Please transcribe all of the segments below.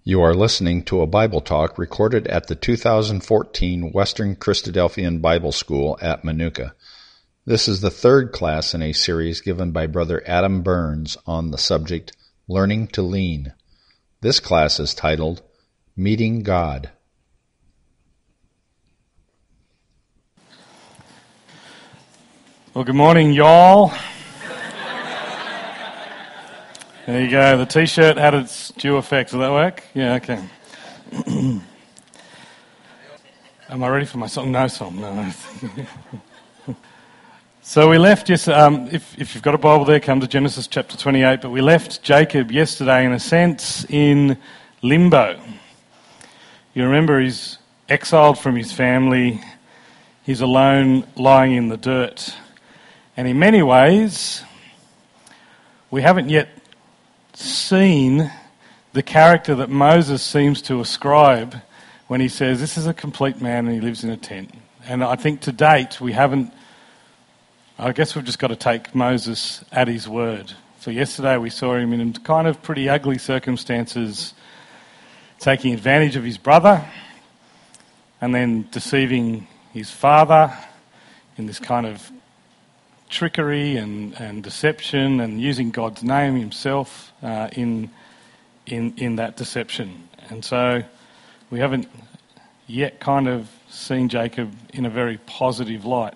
You are listening to a Bible talk recorded at the 2014 Western Christadelphian Bible School at Manuka. This is the third class in a series given by Brother Adam Burns on the subject Learning to Lean. This class is titled Meeting God. Well, good morning, y'all. There you go. The T-shirt had its due effect. Does that work? Yeah, okay. Am I ready for my song? No song. No. So we left, if you've got a Bible there, come to Genesis chapter 28. But we left Jacob yesterday, in a sense, in limbo. You remember he's exiled from his family. He's alone, lying in the dirt. And in many ways, we haven't yet seen the character that Moses seems to ascribe when he says, this is a complete man and he lives in a tent. And I think to date we haven't, I guess we've just got to take Moses at his word. So yesterday we saw him in kind of pretty ugly circumstances, taking advantage of his brother and then deceiving his father in this kind of trickery and deception, and using God's name himself in that deception. And so we haven't yet kind of seen Jacob in a very positive light.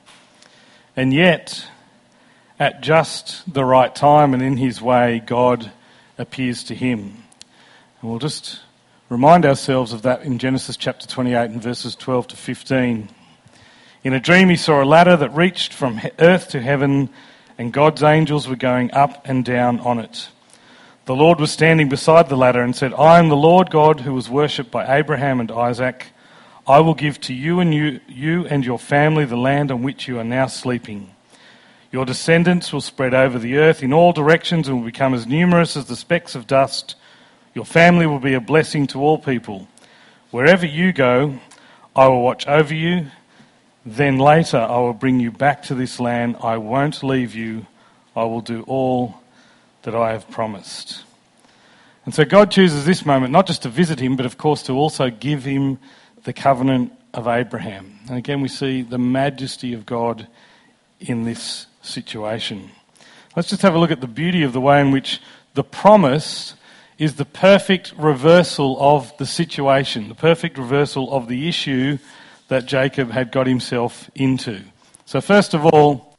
And yet, at just the right time and in his way, God appears to him. And we'll just remind ourselves of that in Genesis chapter 28 and verses 12 to 15. In a dream he saw a ladder that reached from earth to heaven, and God's angels were going up and down on it. The Lord was standing beside the ladder and said, I am the Lord God who was worshipped by Abraham and Isaac. I will give to you and your family the land on which you are now sleeping. Your descendants will spread over the earth in all directions and will become as numerous as the specks of dust. Your family will be a blessing to all people. Wherever you go, I will watch over you. Then later I will bring you back to this land. I won't leave you. I will do all that I have promised. And so God chooses this moment not just to visit him, but of course to also give him the covenant of Abraham. And again we see the majesty of God in this situation. Let's just have a look at the beauty of the way in which the promise is the perfect reversal of the situation, the perfect reversal of the issue that Jacob had got himself into. So first of all,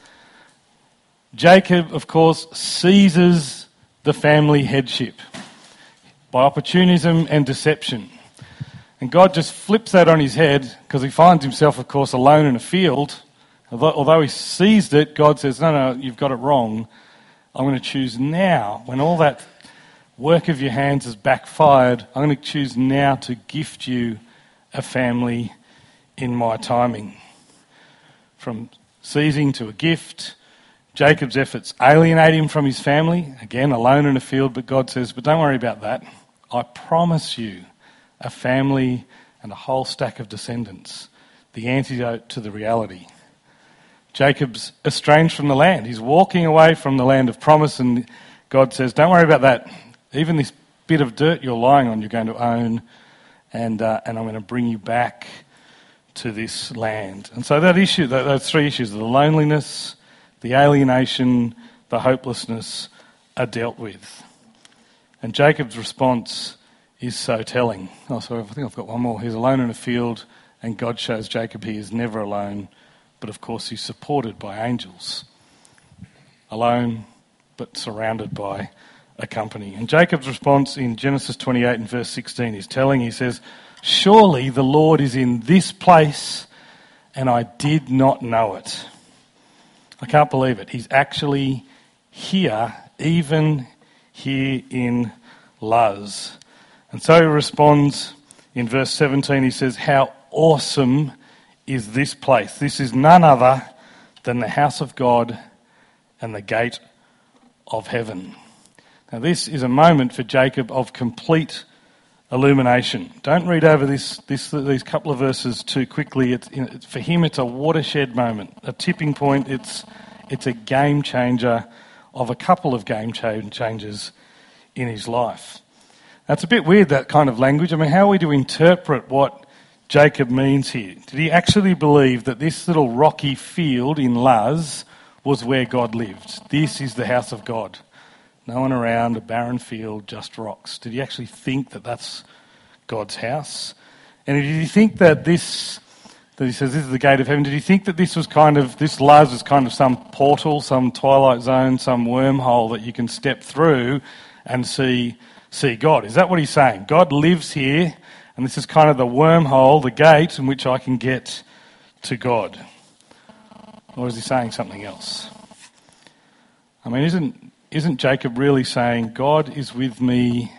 Jacob, of course, seizes the family headship by opportunism and deception. And God just flips that on his head because he finds himself, of course, alone in a field. Although he seized it, God says, no, you've got it wrong. I'm going to choose now, when all that work of your hands has backfired, I'm going to choose now to gift you a family in my timing. From seizing to a gift, Jacob's efforts alienate him from his family, again alone in a field, but God says, but don't worry about that. I promise you a family and a whole stack of descendants, the antidote to the reality. Jacob's estranged from the land. He's walking away from the land of promise, and God says, don't worry about that. Even this bit of dirt you're lying on, you're going to own, and I'm going to bring you back to this land. And so that issue, those three issues, the loneliness, the alienation, the hopelessness, are dealt with. And Jacob's response is so telling. Oh, sorry, I think I've got one more. He's alone in a field, and God shows Jacob he is never alone, but of course he's supported by angels. Alone, but surrounded by a company. And Jacob's response in Genesis 28 and verse 16 is telling. He says, surely the Lord is in this place, and I did not know it. I can't believe it. He's actually here, even here in Luz. And so he responds in verse 17. He says, how awesome is this place? This is none other than the house of God and the gate of heaven. Now this is a moment for Jacob of complete illumination. Don't read over these couple of verses too quickly. For him, it's a watershed moment, a tipping point. It's a game changer of a couple of game changers in his life. That's a bit weird, that kind of language. I mean, how are we to interpret what Jacob means here? Did he actually believe that this little rocky field in Luz was where God lived? This is the house of God. No one around, a barren field, just rocks. Did he actually think that that's God's house? And did he think that he says this is the gate of heaven, did he think that this Luz was kind of some portal, some twilight zone, some wormhole that you can step through and see God? Is that what he's saying? God lives here, and this is kind of the wormhole, the gate in which I can get to God. Or is he saying something else? I mean, isn't Jacob really saying, God is with me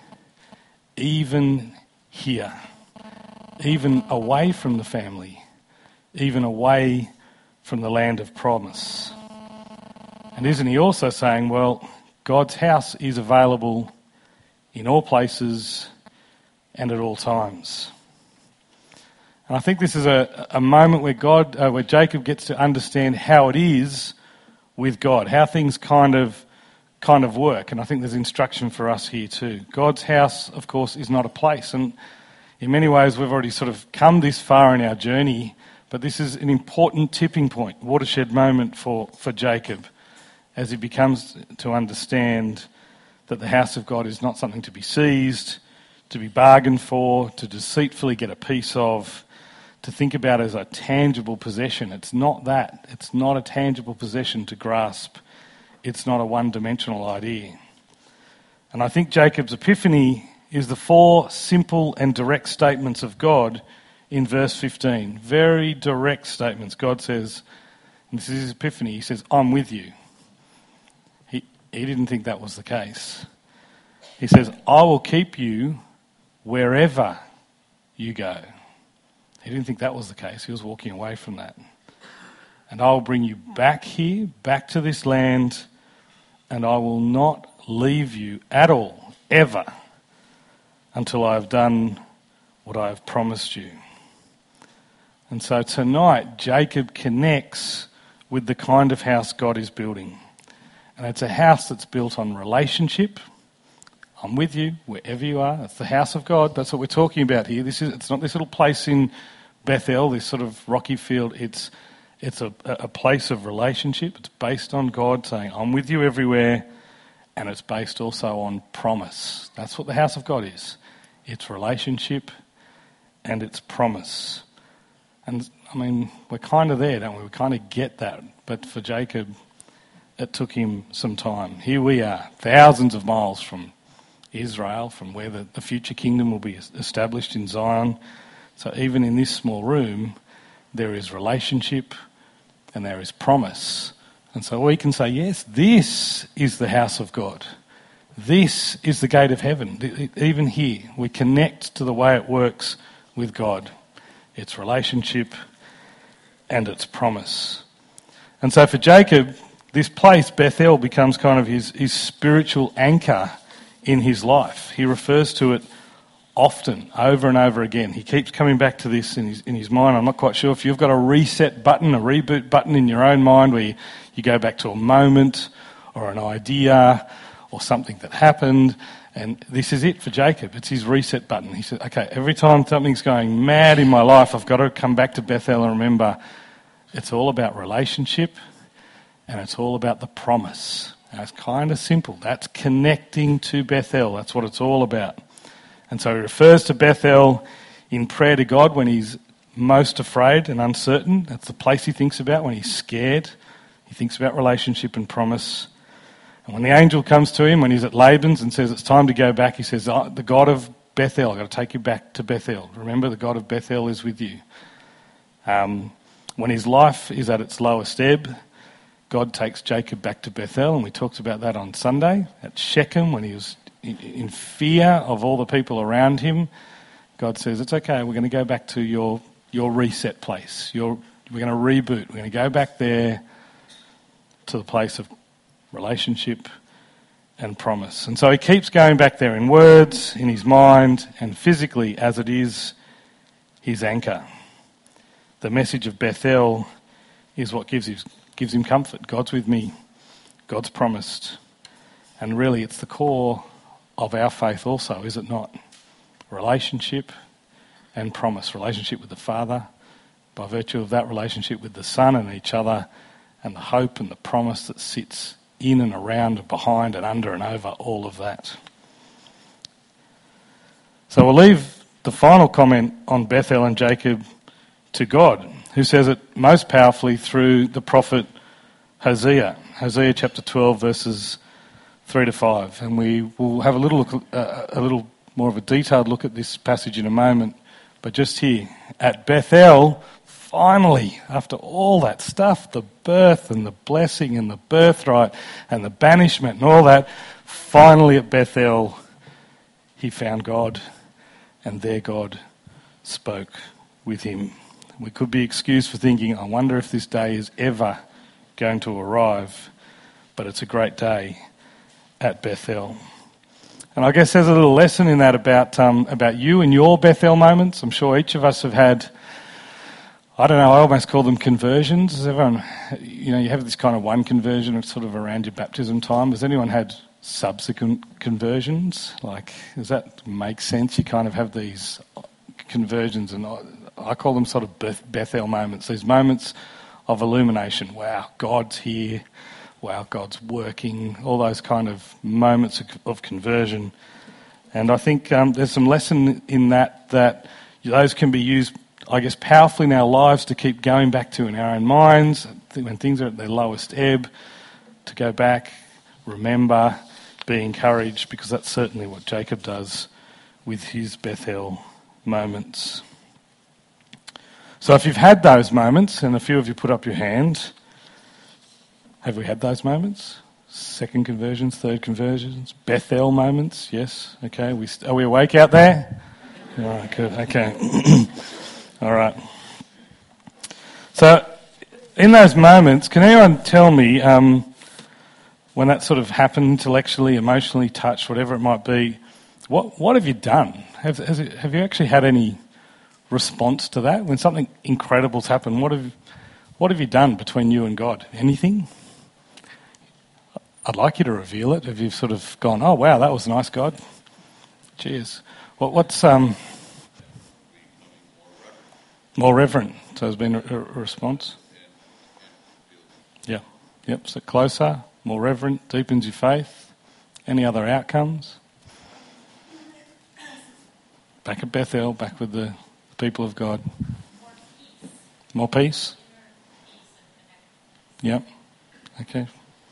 even here, even away from the family, even away from the land of promise? And isn't he also saying, well, God's house is available in all places and at all times? And I think this is a moment where Jacob gets to understand how it is with God, how things kind of work. And I think there's instruction for us here too. God's house, of course, is not a place. And in many ways, we've already sort of come this far in our journey, but this is an important tipping point, watershed moment for Jacob, as he becomes to understand that the house of God is not something to be seized, to be bargained for, to deceitfully get a piece of, to think about as a tangible possession. It's not that. It's not a tangible possession to grasp. It's not a one-dimensional idea. And I think Jacob's epiphany is the 4 simple and direct statements of God in verse 15. Very direct statements. God says, and this is his epiphany, he says, I'm with you. He didn't think that was the case. He says, I will keep you wherever you go. He didn't think that was the case. He was walking away from that. And I will bring you back here, back to this land, and I will not leave you at all, ever, until I have done what I have promised you. And so tonight, Jacob connects with the kind of house God is building. And it's a house that's built on relationship. I'm with you wherever you are. It's the house of God. That's what we're talking about here. It's not this little place in Bethel, this sort of rocky field. It's a place of relationship. It's based on God saying, I'm with you everywhere. And it's based also on promise. That's what the house of God is. It's relationship and it's promise. And, I mean, we're kind of there, don't we? We kind of get that. But for Jacob, it took him some time. Here we are, thousands of miles from Israel, from where the future kingdom will be established in Zion. So even in this small room, there is relationship and there is promise. And so we can say, yes, this is the house of God. This is the gate of heaven. Even here, we connect to the way it works with God. It's relationship and it's promise. And so for Jacob, this place, Bethel, becomes kind of his spiritual anchor in his life. He refers to it often, over and over again. He keeps coming back to this in his mind. I'm not quite sure if you've got a reset button, a reboot button in your own mind where you go back to a moment or an idea or something that happened. And this is it for Jacob. It's his reset button. He said, okay, every time something's going mad in my life, I've got to come back to Bethel and remember it's all about relationship and it's all about the promise. Now, it's kind of simple. That's connecting to Bethel. That's what it's all about. And so he refers to Bethel in prayer to God when he's most afraid and uncertain. That's the place he thinks about when he's scared. He thinks about relationship and promise. And when the angel comes to him, when he's at Laban's and says it's time to go back, he says, the God of Bethel, I've got to take you back to Bethel. Remember, the God of Bethel is with you. When his life is at its lowest ebb, God takes Jacob back to Bethel, and we talked about that on Sunday. At Shechem, when he was in fear of all the people around him, God says, it's okay, we're going to go back to your reset place. We're going to reboot. We're going to go back there to the place of relationship and promise. And so he keeps going back there in words, in his mind, and physically as it is his anchor. The message of Bethel is what gives him comfort. God's with me. God's promised. And really it's the core of our faith also, is it not? Relationship and promise. Relationship with the Father, by virtue of that relationship with the Son and each other, and the hope and the promise that sits in and around and behind and under and over all of that. So we'll leave the final comment on Bethel and Jacob to God, who says it most powerfully through the prophet Hosea. Hosea chapter 12, verses 3 to 5. And we will have a little more of a detailed look at this passage in a moment. But just here, at Bethel, finally, after all that stuff, the birth and the blessing and the birthright and the banishment and all that, finally at Bethel, he found God, and there God spoke with him. We could be excused for thinking, I wonder if this day is ever going to arrive, but it's a great day at Bethel. And I guess there's a little lesson in that about you and your Bethel moments. I'm sure each of us have had, I don't know, I almost call them conversions. Has everyone, you have this kind of one conversion of sort of around your baptism time. Has anyone had subsequent conversions? Like, does that make sense? You kind of have these conversions, and I call them sort of Bethel moments, these moments of illumination. Wow, God's here. Wow, God's working. All those kind of moments of conversion. And I think there's some lesson in that those can be used, I guess, powerfully in our lives to keep going back to in our own minds when things are at their lowest ebb, to go back, remember, be encouraged, because that's certainly what Jacob does with his Bethel moments. So if you've had those moments, and a few of you put up your hand, have we had those moments? Second conversions, third conversions, Bethel moments? Yes. Okay. Are we awake out there? All right. Good. Okay. All right. So, in those moments, can anyone tell me when that sort of happened, intellectually, emotionally, touched, whatever it might be? What have you done? Have you actually had any response to that when something incredible's happened? What have you done between you and God? Anything? I'd like you to reveal it. Have you sort of gone, oh wow, that was nice, God? Cheers. What's more reverent? So there's been a response. Yeah. Yep. So closer, more reverent, deepens your faith. Any other outcomes? Back at Bethel, back with the people of God. More peace. Yep. Okay.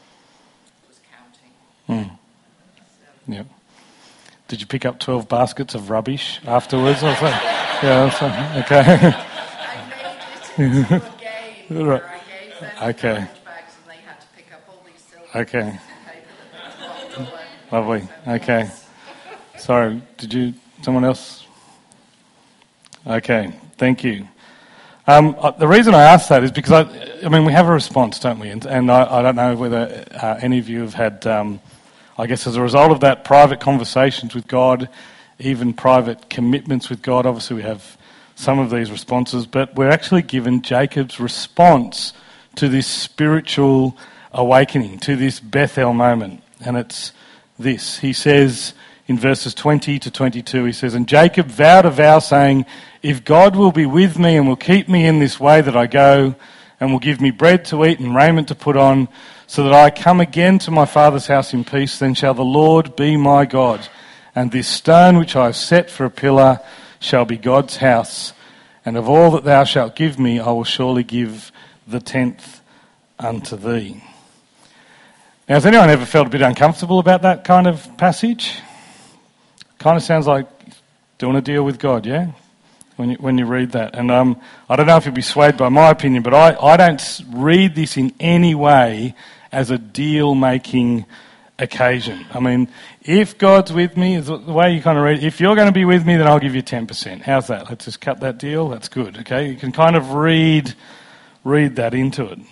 Yep. Did you pick up 12 baskets of rubbish afterwards? Yeah. Okay. I made it into a game where I gave them Okay. lunch bags and they had to pick up all these silver Okay. pieces of paper that Lovely. Okay. Sorry. Someone else? Okay. Thank you. The reason I ask that is because we have a response, don't we? And I don't know whether any of you have had, I guess as a result of that, private conversations with God, even private commitments with God. Obviously we have some of these responses, but we're actually given Jacob's response to this spiritual awakening, to this Bethel moment. And it's this. He says in verses 20 to 22, he says, "And Jacob vowed a vow saying, if God will be with me and will keep me in this way that I go, and will give me bread to eat and raiment to put on, so that I come again to my father's house in peace, then shall the Lord be my God. And this stone which I have set for a pillar shall be God's house. And of all that thou shalt give me, I will surely give the 10th unto thee." Now, has anyone ever felt a bit uncomfortable about that kind of passage? Kind of sounds like doing a deal with God, yeah? When you read that. And I don't know if you'll be swayed by my opinion, but I don't read this in any way as a deal-making occasion. I mean, if God's with me, is the way you kind of read it, if you're going to be with me, then I'll give you 10%. How's that? Let's just cut that deal. That's good, okay? You can kind of read that into it.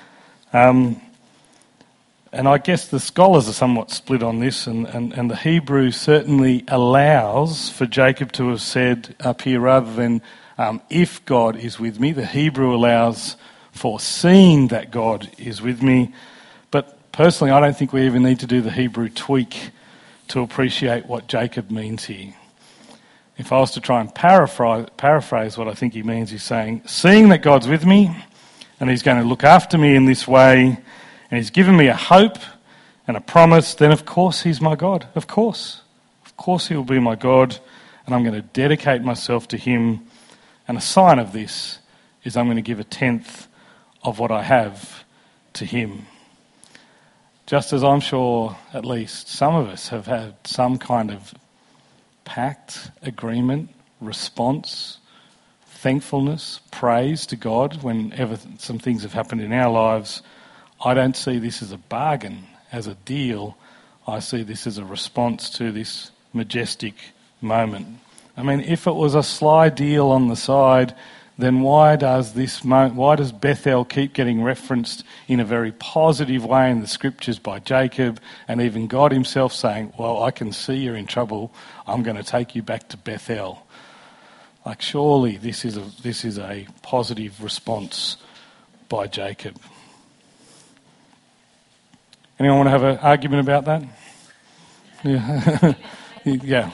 And I guess the scholars are somewhat split on this, and the Hebrew certainly allows for Jacob to have said up here, rather than if God is with me, the Hebrew allows for seeing that God is with me. But personally, I don't think we even need to do the Hebrew tweak to appreciate what Jacob means here. If I was to try and paraphrase what I think he means, he's saying, seeing that God's with me and he's going to look after me in this way and he's given me a hope and a promise, then of course he's my God. Of course he will be my God, and I'm going to dedicate myself to him. And a sign of this is I'm going to give a tenth of what I have to him. Just as I'm sure at least some of us have had some kind of pact, agreement, response, thankfulness, praise to God whenever some things have happened in our lives, I don't see this as a bargain, as a deal. I see this as a response to this majestic moment. I mean, if it was a sly deal on the side, then why does Bethel keep getting referenced in a very positive way in the scriptures by Jacob, and even God himself saying, well, I can see you're in trouble, I'm going to take you back to Bethel. Like, surely this is a positive response by Jacob. Anyone want to have an argument about that? Yeah. Yeah.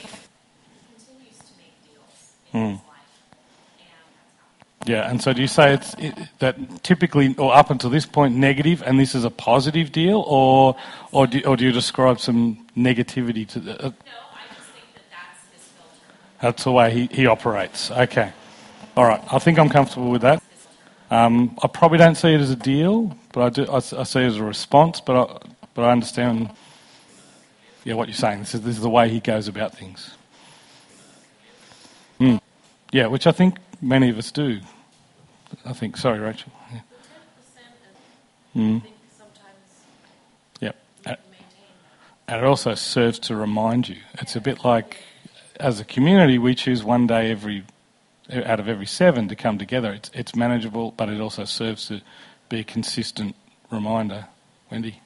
Yeah, and so do you say that typically, or up until this point, negative, and this is a positive deal, or do you describe some negativity to the? No, I just think that that's his filter. That's the way he operates. Okay, all right. I think I'm comfortable with that. I probably don't see it as a deal, but I see it as a response. But I understand. Yeah, what you're saying. This is the way he goes about things. Yeah, which I think many of us do. I think. Sorry, Rachel. Yeah. The 10%, I think sometimes Yep. maintain that. And it also serves to remind you. It's a bit like, as a community, we choose one day out of every 7 to come together. It's manageable, but it also serves to be a consistent reminder. Wendy?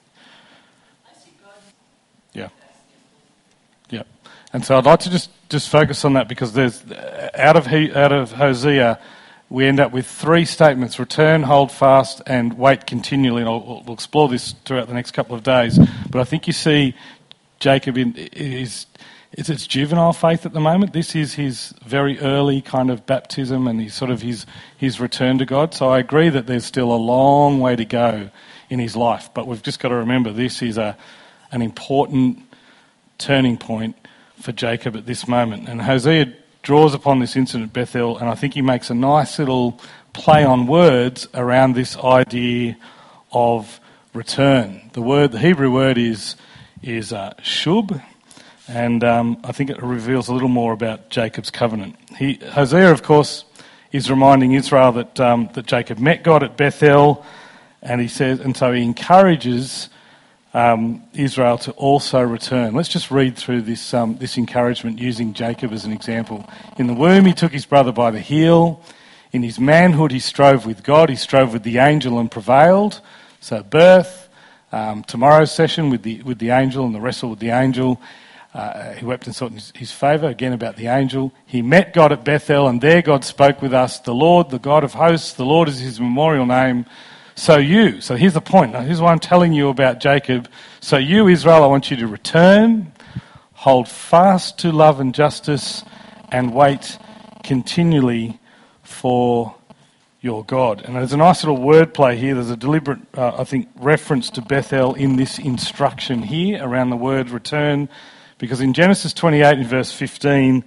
Yeah. Yeah. And so I'd like to just focus on that, because there's out of Hosea we end up with 3 statements: return, hold fast, and wait continually. And we'll explore this throughout the next couple of days. But I think you see Jacob it's juvenile faith at the moment. This is his very early kind of baptism and his return to God. So I agree that there's still a long way to go in his life. But we've just got to remember this is an important turning point for Jacob at this moment. And Hosea draws upon this incident at Bethel, and I think he makes a nice little play on words around this idea of return. The Hebrew word is shub, and I think it reveals a little more about Jacob's covenant. Hosea, of course, is reminding Israel that Jacob met God at Bethel, and he says, and so he encourages Israel to also return. Let's just read through this encouragement using Jacob as an example. In the womb he took his brother by the heel. In his manhood he strove with God. He strove with the angel and prevailed. So birth, tomorrow's session with the angel and the wrestle with the angel. He wept and sought his favour, again about the angel. He met God at Bethel, and there God spoke with us. The Lord, the God of hosts, the Lord is his memorial name. So here's the point. Now, here's what I'm telling you about Jacob. So you, Israel, I want you to return, hold fast to love and justice, and wait continually for your God. And there's a nice little wordplay here. There's a deliberate, reference to Bethel in this instruction here around the word return. Because in Genesis 28 in verse 15,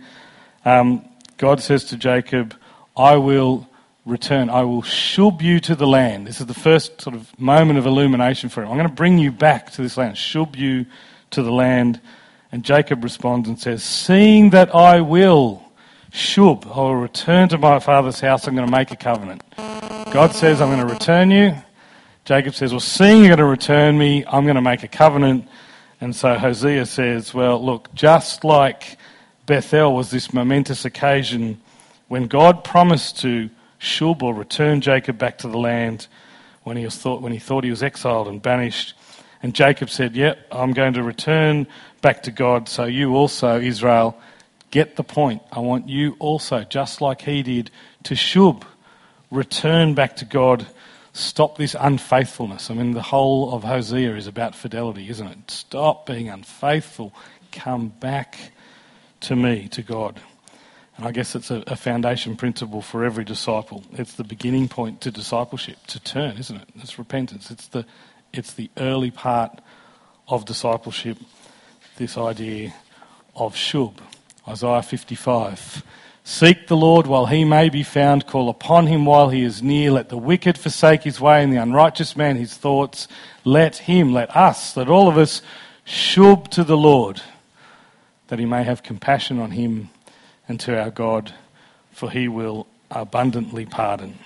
God says to Jacob, I will return, I will shub you to the land. This is the first sort of moment of illumination for him. I'm going to bring you back to this land, shub you to the land. And Jacob responds and says, seeing that I will shub, I will return to my father's house, I'm going to make a covenant. God says, I'm going to return you. Jacob says, well, seeing you're going to return me, I'm going to make a covenant. And so Hosea says, well, look, just like Bethel was this momentous occasion when God promised to shub or return Jacob back to the land when he thought he was exiled and banished. And Jacob said, yep, I'm going to return back to God. So you also, Israel, get the point. I want you also, just like he did, to shub, return back to God. Stop this unfaithfulness. I mean, the whole of Hosea is about fidelity, isn't it? Stop being unfaithful. come back to me, to God. And I guess it's a foundation principle for every disciple. It's the beginning point to discipleship, to turn, isn't it? It's repentance. It's the early part of discipleship, this idea of shub. Isaiah 55. Seek the Lord while he may be found. Call upon him while he is near. Let the wicked forsake his way and the unrighteous man his thoughts. Let all of us shub to the Lord, that he may have compassion on him and to our God, for he will abundantly pardon.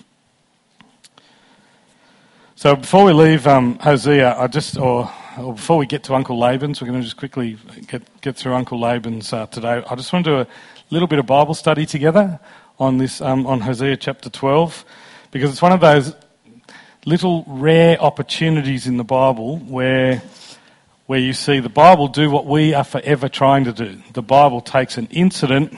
So before we leave Hosea, before we get to Uncle Laban's, we're going to just quickly get through Uncle Laban's today. I just want to do a little bit of Bible study together on this on Hosea chapter 12, because it's one of those little rare opportunities in the Bible where you see the Bible do what we are forever trying to do. The Bible takes an incident,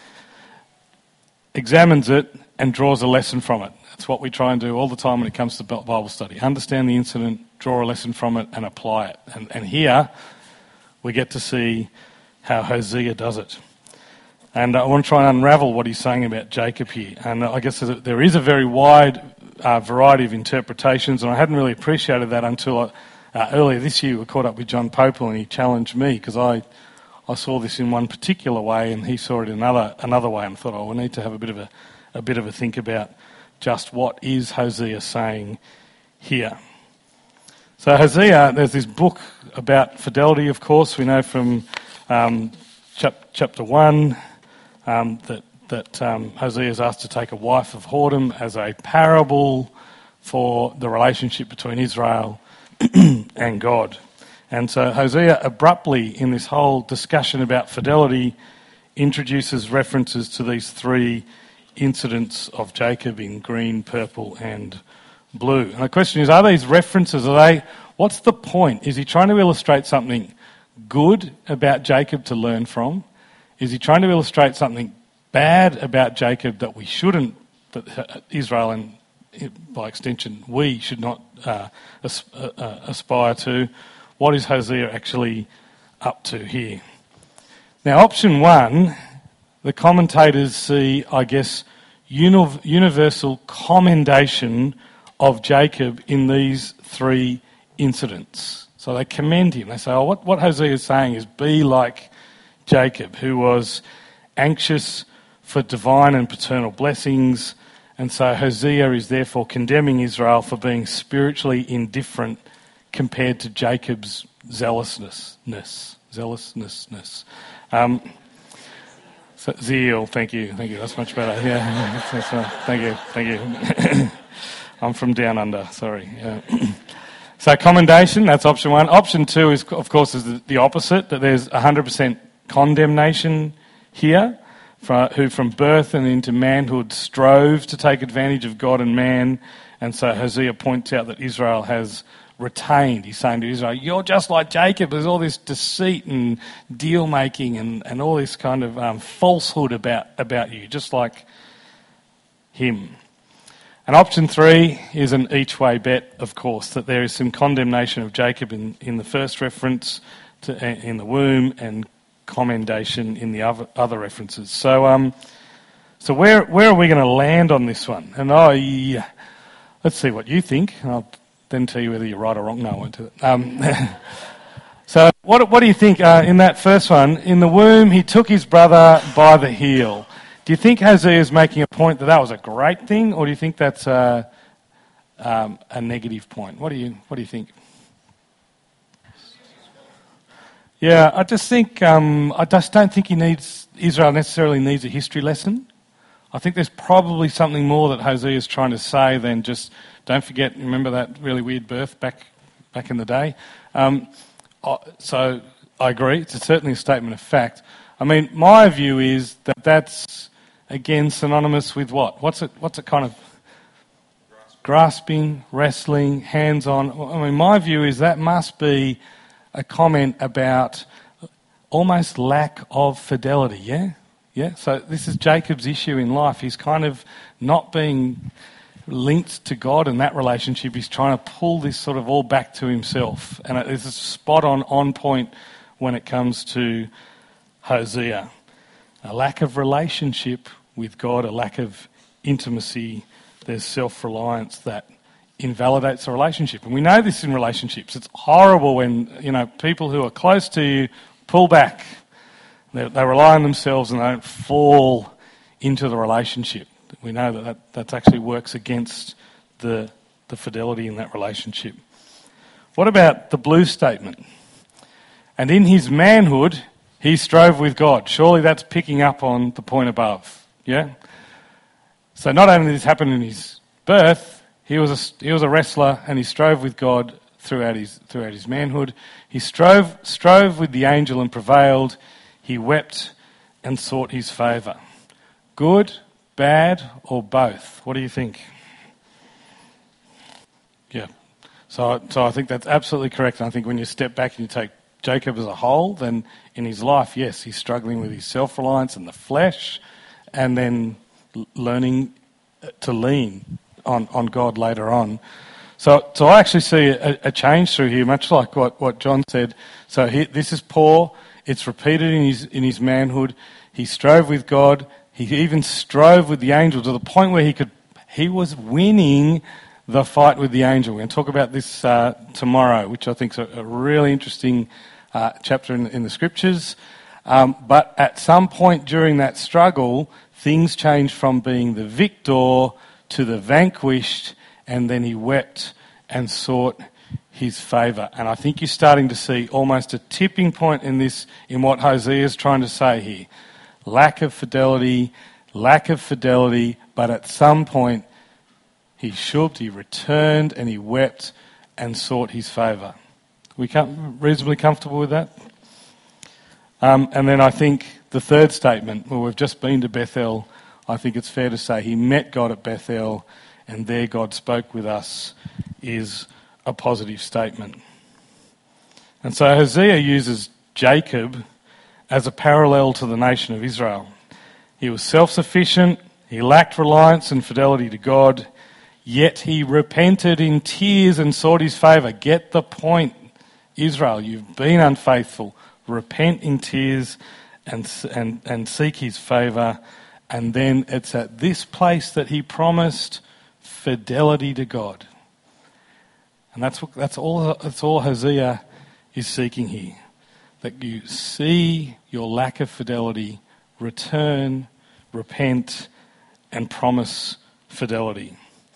examines it, and draws a lesson from it. That's what we try and do all the time when it comes to Bible study. Understand the incident, draw a lesson from it, and apply it. And here we get to see how Hosea does it. And I want to try and unravel what he's saying about Jacob here. And I guess there is a very wide variety of interpretations, and I hadn't really appreciated that until earlier this year we caught up with John Popel and he challenged me, because I saw this in one particular way and he saw it in another way, and thought, we need to have a bit of a think about just what is Hosea saying here. So Hosea, there's this book about fidelity, of course. We know from chapter 1 that Hosea is asked to take a wife of whoredom as a parable for the relationship between Israel and God. And so Hosea abruptly, in this whole discussion about fidelity, introduces references to these three incidents of Jacob in green, purple and blue. And the question is, are these references, what's the point? Is he trying to illustrate something good about Jacob to learn from? Is he trying to illustrate something bad about Jacob that we shouldn't, that Israel and by extension we should not aspire to? What is Hosea actually up to here? Now, option one, the commentators see, I guess, universal commendation of Jacob in these three incidents. So they commend him. They say, what Hosea is saying is be like Jacob, who was anxious for divine and paternal blessings. And so Hosea is therefore condemning Israel for being spiritually indifferent compared to Jacob's zealousness. Zeal, thank you, that's much better. Yeah, that's right. Thank you. I'm from down under, sorry. Yeah. So commendation, that's option one. Option two is, of course, is the opposite, that there's 100% condemnation here, who from birth and into manhood strove to take advantage of God and man. And so Hosea points out that Israel has retained. He's saying to Israel, you're just like Jacob. There's all this deceit and deal making and all this kind of falsehood about you, just like him. And option three is an each way bet, of course, that there is some condemnation of Jacob in the first reference in the womb, and commendation in the other references. So where are we going to land on this one? And let's see what you think. I'll then tell you whether you're right or wrong. No, I won't do it. So what do you think in that first one? In the womb, he took his brother by the heel. Do you think Hosea is making a point that was a great thing, or do you think that's a negative point? What do you think? Yeah, I just don't think Israel necessarily needs a history lesson. I think there's probably something more that Hosea is trying to say than just, don't forget, remember that really weird birth back in the day? So I agree, it's certainly a statement of fact. I mean, my view is that that's, again, synonymous with what? What's it kind of? Grasping, wrestling, hands-on. I mean, my view is that must be a comment about almost lack of fidelity, yeah? Yeah, so this is Jacob's issue in life. He's kind of not being linked to God in that relationship. He's trying to pull this sort of all back to himself. And it is spot on point when it comes to Hosea. A lack of relationship with God, a lack of intimacy. There's self-reliance that invalidates the relationship. And we know this in relationships. It's horrible when, people who are close to you pull back. They rely on themselves and they don't fall into the relationship. We know that actually works against the fidelity in that relationship. What about the blue statement? And in his manhood, he strove with God. Surely that's picking up on the point above. Yeah? So not only did this happen in his birth, he was a wrestler and he strove with God throughout his manhood. He strove with the angel and prevailed. He wept and sought his favour. Good, bad, or both? What do you think? Yeah. So I think that's absolutely correct. And I think when you step back and you take Jacob as a whole, then in his life, yes, he's struggling with his self-reliance and the flesh, and then learning to lean on God later on. So I actually see a change through here, much like what John said. So this is Paul. It's repeated in his manhood. He strove with God. He even strove with the angel to the point where he was winning the fight with the angel. We're going to talk about this tomorrow, which I think is a really interesting chapter in the scriptures. But at some point during that struggle, things changed from being the victor to the vanquished, and then he wept and sought his favour. And I think you're starting to see almost a tipping point in what Hosea is trying to say here. Lack of fidelity, but at some point he returned and he wept and sought his favour. We reasonably comfortable with that? And then I think the third statement, where we've just been to Bethel, I think it's fair to say he met God at Bethel and there God spoke with us, is a positive statement. And so Hosea uses Jacob as a parallel to the nation of Israel. He was self-sufficient, he lacked reliance and fidelity to God, yet he repented in tears and sought his favour. Get the point, Israel, you've been unfaithful. Repent in tears and seek his favour. And then it's at this place that he promised fidelity to God. And that's all Hosea is seeking here. That you see your lack of fidelity, return, repent, and promise fidelity.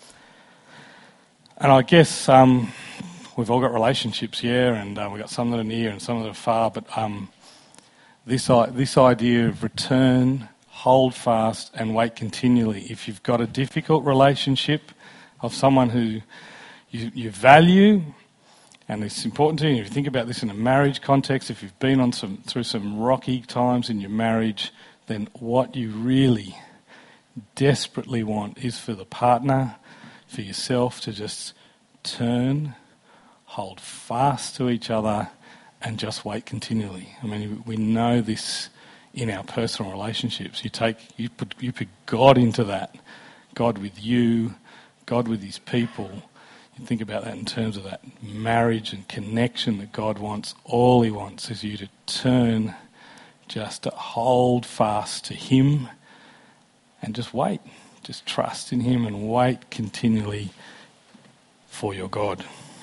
And I guess we've all got relationships here, and we've got some that are near and some that are far, but this idea of return, hold fast, and wait continually. If you've got a difficult relationship of someone who you value, and it's important to you, if you think about this in a marriage context, if you've been through some rocky times in your marriage, then what you really desperately want is for the partner, for yourself to just turn, hold fast to each other, and just wait continually. I mean, we know this in our personal relationships. You put God into that, God with you, God with his people. You think about that in terms of that marriage and connection that God wants. All he wants is you to turn, just to hold fast to him and just wait. Just trust in him and wait continually for your God.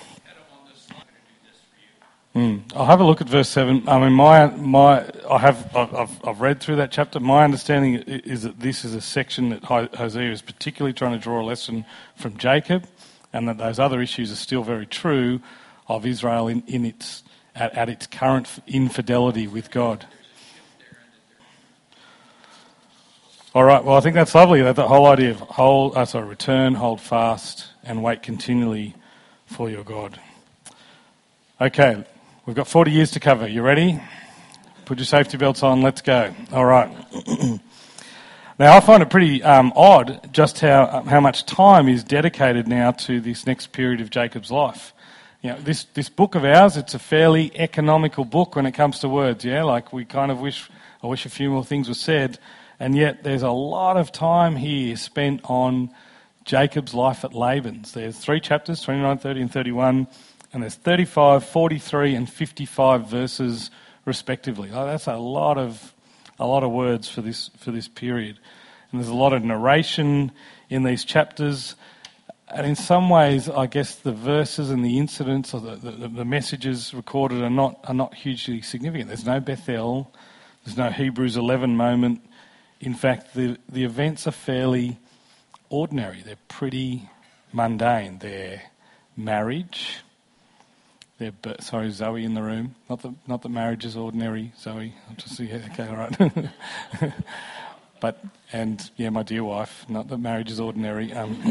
I'll have a look at verse 7. I mean, I've read through that chapter. My understanding is that this is a section that Hosea is particularly trying to draw a lesson from Jacob, and that those other issues are still very true of Israel at its current infidelity with God. All right. Well, I think that's lovely. That the whole idea of return, hold fast, and wait continually for your God. Okay. We've got 40 years to cover. You ready? Put your safety belts on. Let's go. All right. Now, I find it pretty odd just how much time is dedicated now to this next period of Jacob's life. You know, this book of ours, it's a fairly economical book when it comes to words, yeah? Like we kind of wish a few more things were said, and yet there's a lot of time here spent on Jacob's life at Laban's. There's 3 chapters, 29, 30 and 31, and there's 35, 43 and 55 verses respectively. That's a lot of words for this period. And there's a lot of narration in these chapters. And in some ways, I guess the verses and the incidents or the messages recorded are not hugely significant. There's no Bethel. There's no Hebrews 11 moment. In fact, the events are fairly ordinary. They're pretty mundane. Their marriage. Sorry, Zoe in the room. Not that marriage is ordinary, Zoe. I'm just okay, all right. My dear wife. Not that marriage is ordinary.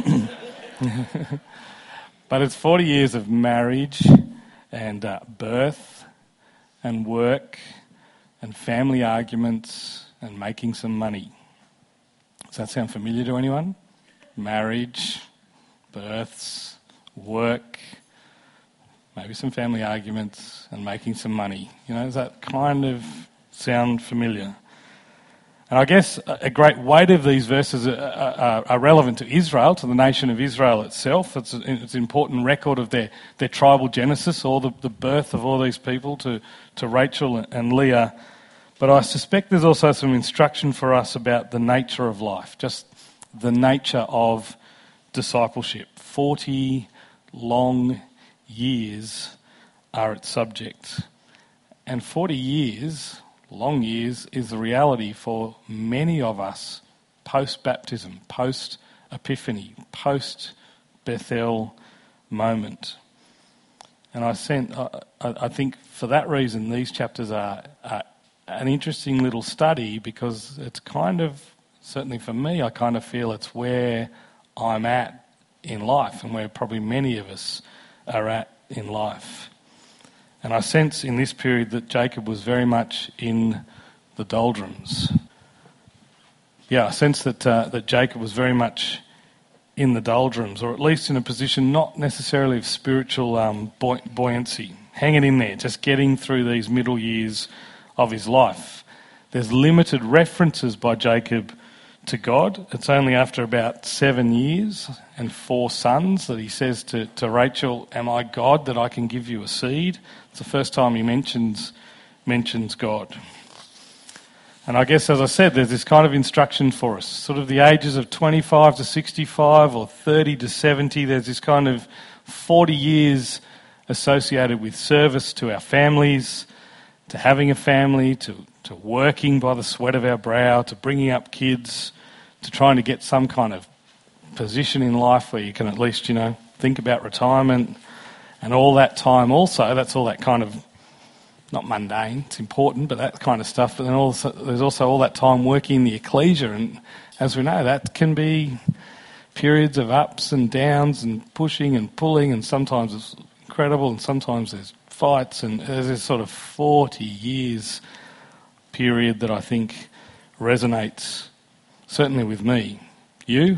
But it's 40 years of marriage and birth and work and family arguments and making some money. Does that sound familiar to anyone? Marriage, births, work, maybe some family arguments and making some money. Does that kind of sound familiar? And I guess a great weight of these verses are relevant to Israel, to the nation of Israel itself. It's an important record of their tribal genesis, all the birth of all these people to Rachel and Leah. But I suspect there's also some instruction for us about the nature of life, just the nature of discipleship. 40 long years are its subject. And 40 years, long years, is the reality for many of us post-baptism, post-epiphany, post-Bethel moment. And I think for that reason these chapters are an interesting little study, because it's kind of, certainly for me, I kind of feel it's where I'm at in life and where probably many of us are at in life. And I sense in this period that Jacob was very much in the doldrums. I sense that Jacob was very much in the doldrums, or at least in a position not necessarily of spiritual buoyancy, hanging in there, just getting through these middle years of his life. There's limited references by Jacob to God. It's only after about 7 years and 4 sons that he says to Rachel, "Am I God that I can give you a seed?" It's the first time he mentions God. And I guess, as I said, there's this kind of instruction for us, sort of the ages of 25 to 65 or 30 to 70. There's this kind of 40 years associated with service to our families, to having a family, to working by the sweat of our brow, to bringing up kids, to trying to get some kind of position in life where you can at least, think about retirement. And all that time also, that's all that kind of, not mundane, it's important, but that kind of stuff. But then also, there's also all that time working in the ecclesia. And as we know, that can be periods of ups and downs and pushing and pulling, and sometimes it's incredible and sometimes there's fights. And there's this sort of 40 years period that I think resonates, certainly with me. You?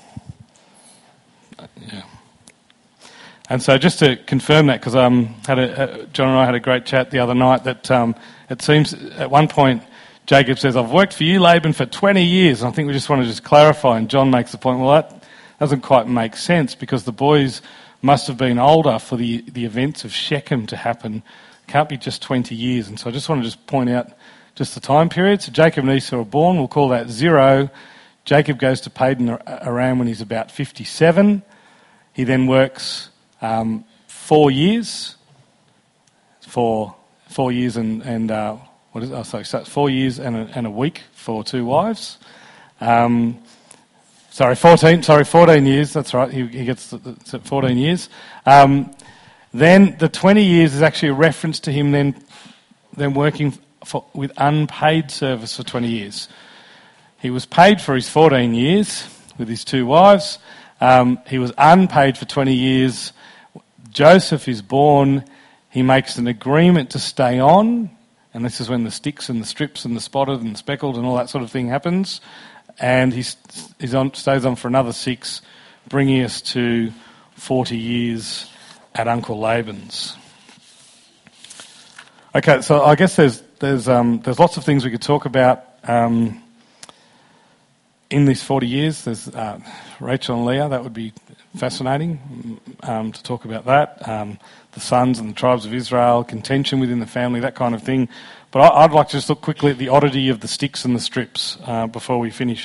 Yeah. And so just to confirm that, because John and I had a great chat the other night, that it seems at one point Jacob says, "I've worked for you, Laban, for 20 years. And I think we just want to just clarify, and John makes the point, well, that doesn't quite make sense, because the boys must have been older for the events of Shechem to happen. It can't be just 20 years. And so I just want to just point out just the time period. So Jacob and Esau are born, we'll call that 0. Jacob goes to Padan Aram when he's about 57. He then works 4 years, 4 years and what is it? Oh, sorry, so it's 4 years and a week for 2 wives. 14 years, that's right, he gets 14 years. Then the 20 years is actually a reference to him then working with unpaid service for 20 years. He was paid for his 14 years with his 2 wives. He was unpaid for 20 years. Joseph is born. He makes an agreement to stay on, and this is when the sticks and the strips and the spotted and the speckled and all that sort of thing happens. And he stays on for another 6, bringing us to 40 years at Uncle Laban's. Okay, so I guess there's lots of things we could talk about in this 40 years, there's Rachel and Leah. That would be fascinating to talk about that. The sons and the tribes of Israel, contention within the family, that kind of thing. But I'd like to just look quickly at the oddity of the sticks and the strips before we finish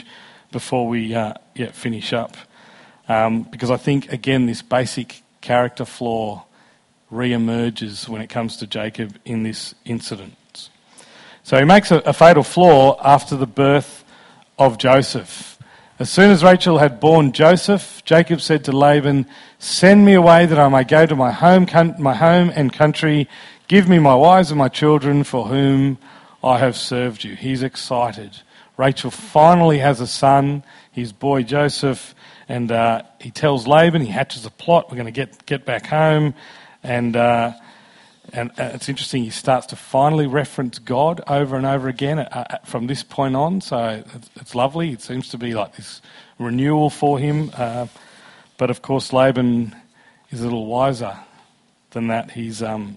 up. Because I think, again, this basic character flaw re-emerges when it comes to Jacob in this incident. So he makes a fatal flaw after the birth of Joseph. As soon as Rachel had born Joseph, Jacob said to Laban, "Send me away that I may go to my home and country. Give me my wives and my children for whom I have served you." He's excited. Rachel finally has a son, his boy Joseph, and he tells Laban, he hatches a plot, we're going to get back home. And it's interesting, he starts to finally reference God over and over again from this point on, so it's lovely. It seems to be like this renewal for him. But of course, Laban is a little wiser than that. He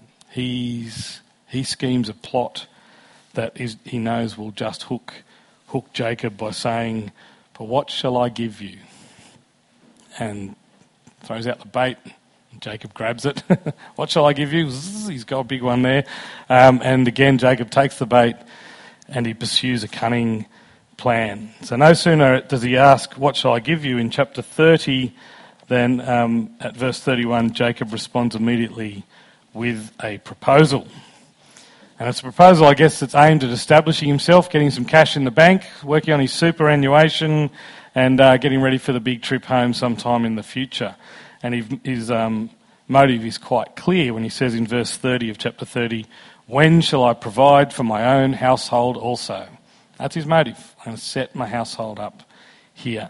schemes a plot that he knows will just hook Jacob by saying, "For what shall I give you?" And throws out the bait. Jacob grabs it. "What shall I give you?" He's got a big one there. And again, Jacob takes the bait and he pursues a cunning plan. So no sooner does he ask, "What shall I give you?" in chapter 30, than at verse 31, Jacob responds immediately with a proposal. And it's a proposal, I guess, that's aimed at establishing himself, getting some cash in the bank, working on his superannuation, and getting ready for the big trip home sometime in the future. And his motive is quite clear when he says in verse 30 of chapter 30, "When shall I provide for my own household also?" That's his motive. I'm going to set my household up here.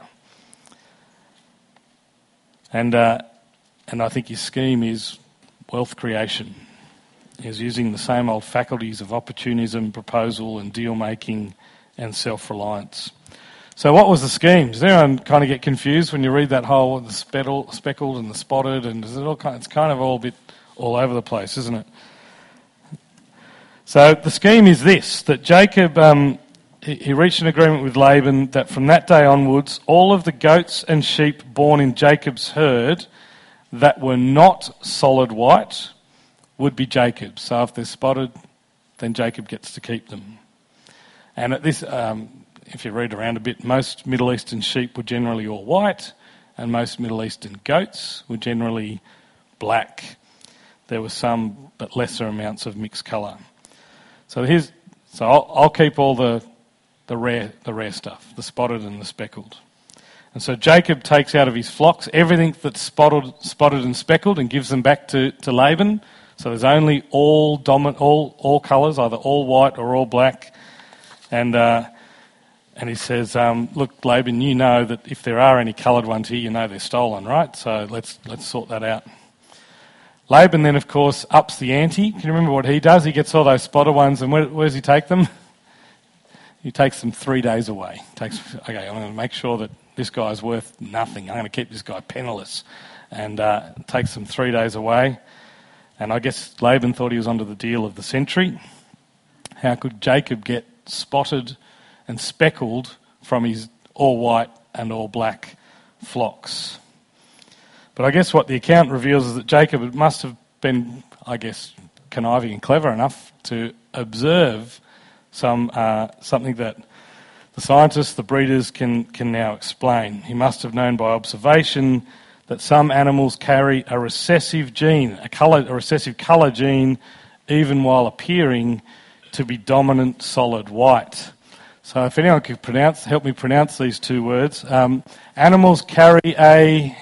And I think his scheme is wealth creation. He's using the same old faculties of opportunism, proposal and deal-making and self-reliance. So what was the scheme? Does anyone kind of get confused when you read that whole, the speckled and the spotted, and it's kind of all a bit all over the place, isn't it? So the scheme is this, that Jacob, he reached an agreement with Laban that from that day onwards, all of the goats and sheep born in Jacob's herd that were not solid white would be Jacob's. So if they're spotted, then Jacob gets to keep them. And at this, if you read around a bit, most Middle Eastern sheep were generally all white, and most Middle Eastern goats were generally black. There were some, but lesser amounts of mixed colour. So I'll keep all the rare stuff, the spotted and the speckled. And so Jacob takes out of his flocks everything that's spotted and speckled and gives them back to Laban. So there's only all colours, either all white or all black. And he says, "Look, Laban, you know that if there are any coloured ones here, you know they're stolen, right? So let's sort that out." Laban then, of course, ups the ante. Can you remember what he does? He gets all those spotted ones, and where does he take them? He takes them 3 days away. Okay, I'm going to make sure that this guy's worth nothing. I'm going to keep this guy penniless. And takes them 3 days away. And I guess Laban thought he was onto the deal of the century. How could Jacob get spotted and speckled from his all white and all black flocks? But I guess what the account reveals is that Jacob must have been, I guess, conniving and clever enough to observe something that the scientists, the breeders, can now explain. He must have known by observation that some animals carry a recessive gene, a recessive colour gene, even while appearing to be dominant solid white. So if anyone could help me pronounce these two words. Animals carry a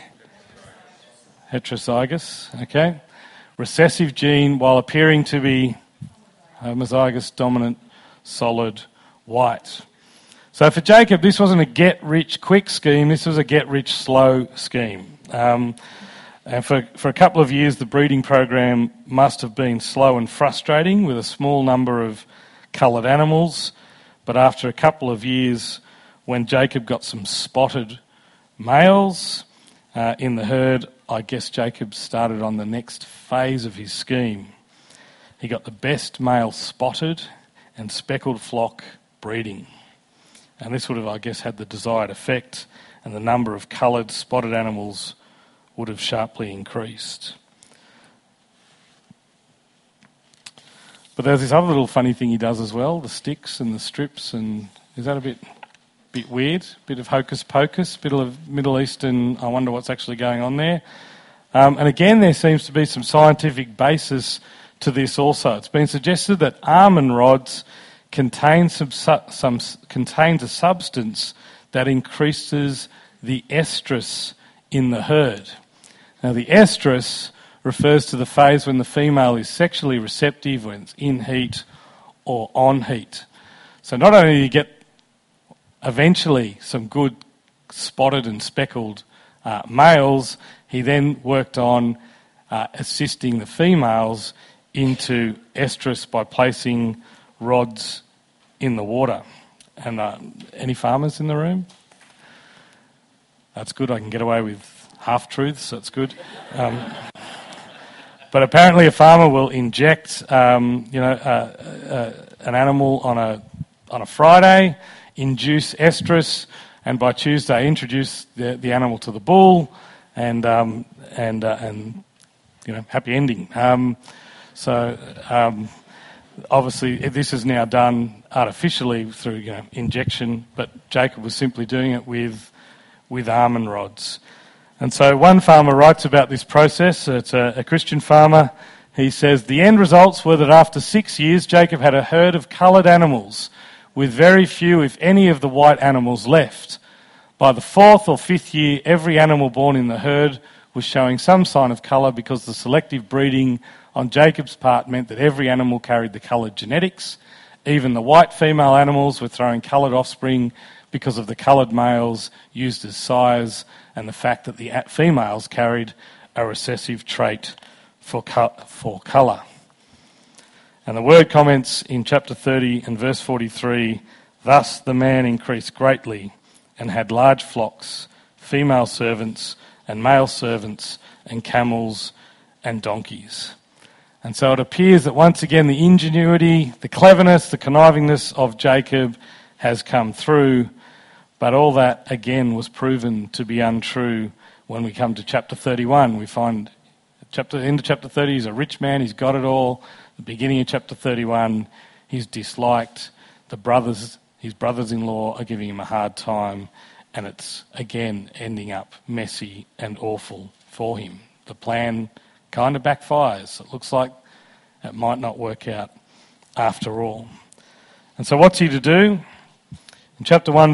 heterozygous, okay, recessive gene while appearing to be homozygous dominant solid white. So for Jacob, this wasn't a get-rich-quick scheme, this was a get-rich-slow scheme. And for a couple of years, the breeding program must have been slow and frustrating with a small number of coloured animals. But after a couple of years, when Jacob got some spotted males in the herd, I guess Jacob started on the next phase of his scheme. He got the best male spotted and speckled flock breeding. And this would have, I guess, had the desired effect, and the number of coloured spotted animals would have sharply increased. But there's this other little funny thing he does as well, the sticks and the strips, and is that a bit weird? A bit of hocus pocus, a bit of Middle Eastern, I wonder what's actually going on there. And again, there seems to be some scientific basis to this also. It's been suggested that almond rods contains a substance that increases the estrus in the herd. Now, the estrus refers to the phase when the female is sexually receptive, when it's in heat or on heat. So not only do you get eventually some good spotted and speckled males, he then worked on assisting the females into estrus by placing rods in the water. And any farmers in the room? That's good. I can get away with half-truths. That's good. But apparently a farmer will inject an animal on a Friday, induce estrus, and by Tuesday introduce the animal to the bull, and happy ending. Obviously this is now done artificially through injection, but Jacob was simply doing it with almond rods. And so one farmer writes about this process. It's a Christian farmer. He says, the end results were that after 6 years, Jacob had a herd of coloured animals with very few, if any, of the white animals left. By the 4th or 5th year, every animal born in the herd was showing some sign of colour because the selective breeding on Jacob's part meant that every animal carried the coloured genetics. Even the white female animals were throwing coloured offspring because of the coloured males used as sires and the fact that the females carried a recessive trait for colour. And the Word comments in chapter 30 and verse 43, thus the man increased greatly and had large flocks, female servants and male servants and camels and donkeys. And so it appears that once again the ingenuity, the cleverness, the connivingness of Jacob has come through, but all that again was proven to be untrue when we come to chapter 31. We find end of chapter 30, he's a rich man, he's got it all. The beginning of chapter 31, he's disliked. His brothers-in-law are giving him a hard time, and it's again ending up messy and awful for him. The plan kind of backfires. It looks like it might not work out after all. And so what's he to do? In chapter 31,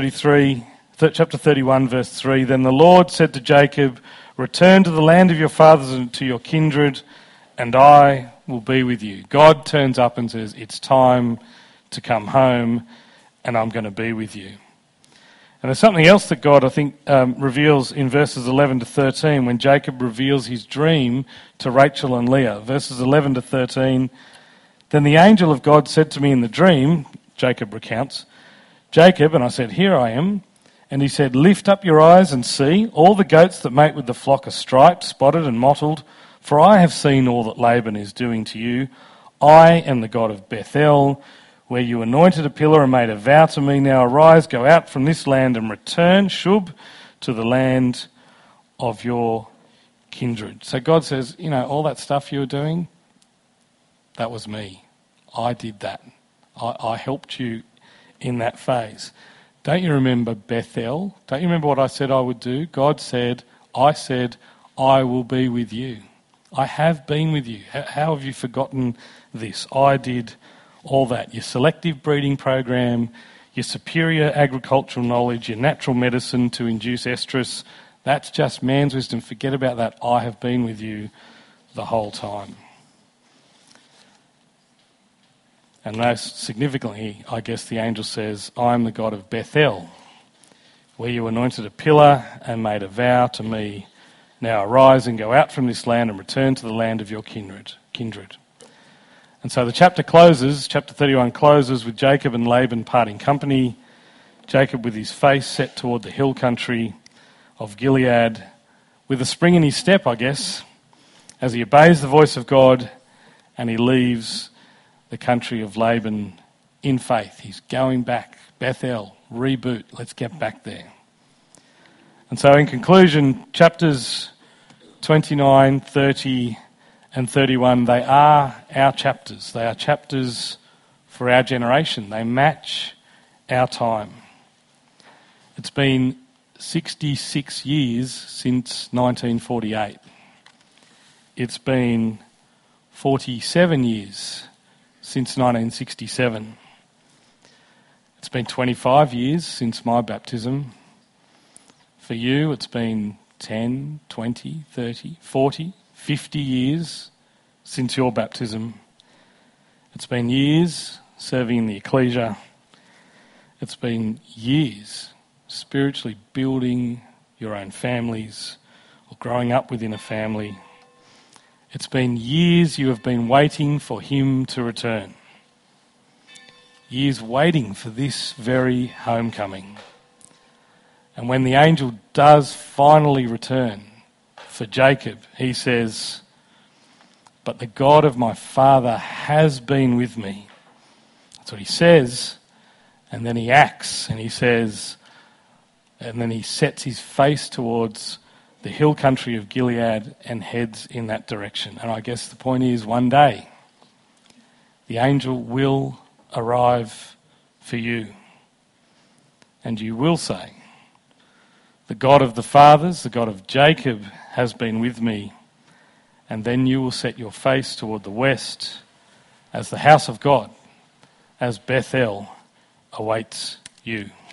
verse 3, then the Lord said to Jacob, return to the land of your fathers and to your kindred, and I will be with you. God turns up and says, it's time to come home, and I'm going to be with you. And there's something else that God, I think, reveals in verses 11 to 13 when Jacob reveals his dream to Rachel and Leah. Verses 11 to 13, then the angel of God said to me in the dream, Jacob recounts, Jacob, and I said, here I am. And he said, lift up your eyes and see, all the goats that mate with the flock are striped, spotted and mottled, for I have seen all that Laban is doing to you. I am the God of Bethel, where you anointed a pillar and made a vow to me. Now arise, go out from this land and return, Shub, to the land of your kindred. So God says, all that stuff you were doing, that was me. I did that. I helped you in that phase. Don't you remember Bethel? Don't you remember what I said I would do? God said, I will be with you. I have been with you. How have you forgotten this? I did all that. Your selective breeding program, your superior agricultural knowledge, your natural medicine to induce estrus, that's just man's wisdom. Forget about that. I have been with you the whole time. And most significantly, I guess the angel says, I am the God of Bethel, where you anointed a pillar and made a vow to me. Now arise and go out from this land and return to the land of your kindred. And so the chapter 31 closes with Jacob and Laban parting company. Jacob with his face set toward the hill country of Gilead, with a spring in his step, I guess, as he obeys the voice of God and he leaves the country of Laban in faith. He's going back Bethel, reboot, let's get back there. And so in conclusion, chapters 29, 30 and 31, they are our chapters. They are chapters for our generation. They match our time. It's been 66 years since 1948. It's been 47 years since 1967. It's been 25 years since my baptism. For you, it's been 10, 20, 30, 40, 50 years since your baptism. It's been years serving in the ecclesia. It's been years spiritually building your own families or growing up within a family. It's been years you have been waiting for him to return. Years waiting for this very homecoming. And when the angel does finally return for Jacob, he says, "But the God of my father has been with me." That's what he says. And then he acts and he says, and then he sets his face towards the hill country of Gilead and heads in that direction. And I guess the point is, one day, the angel will arrive for you. And you will say, "The God of the fathers, the God of Jacob, has been with me." And then you will set your face toward the west as the house of God, as Bethel awaits you.